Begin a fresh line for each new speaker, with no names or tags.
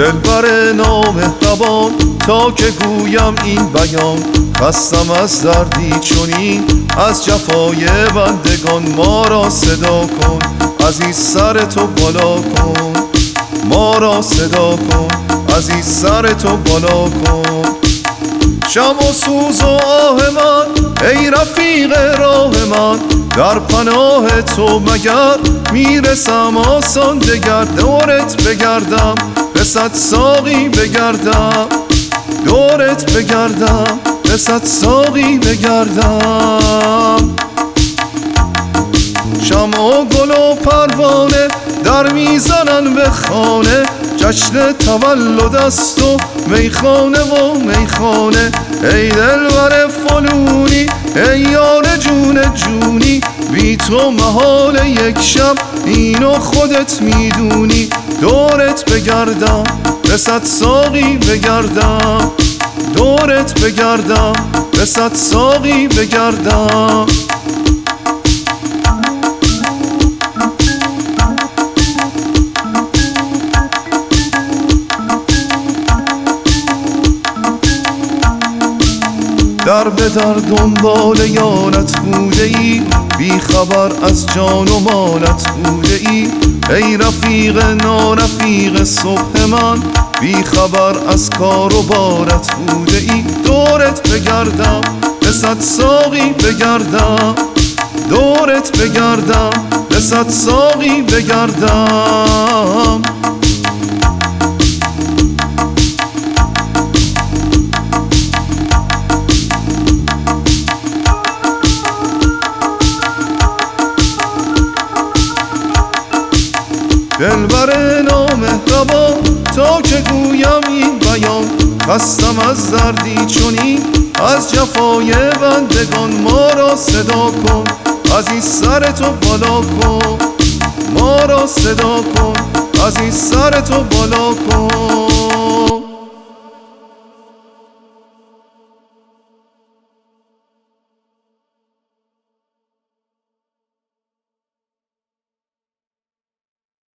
دلبر نامهربان، تا که گویم این بیان، خستم از دردی چنین، از جفای بندگان. ما را صدا کن عزیز، سر تو بالا کن. ما را صدا کن عزیز، سر تو بالا کن. شمع و سوز و آه من ای رفیق راه من، در پناه تو مگر میرسم آسان دگر. دورت بگردم به صد ساقی بگردم، دورت بگردم به صد ساقی بگردم. شمع و گل و پروانه در میزنن به خانه، جشن تولد است و میخانه و میخانه. ای دلبر فلونی ای یار جون جونی، بی تو محال یک شب اینو خودت میدونی. دورت بگردم به صد ساقی بگردم، دورت بگردم به صد ساقی بگردم. در به در دنبال یارت بوده ای، بی خبر از جان و مالت بوده ای. ای رفیق نارفیق صبح من، بی خبر از کار و بارت بوده ای. دورت بگردم به صد ساقی بگردم، دورت بگردم به صد ساقی بگردم. دلبر نامهربان، تا که گویم این بیان، خستم از دردی چنین، از جفای بندگان. ما را صدا کن عزیز، سر تو بالا کن. ما را صدا کن عزیز، سر تو بالا کن.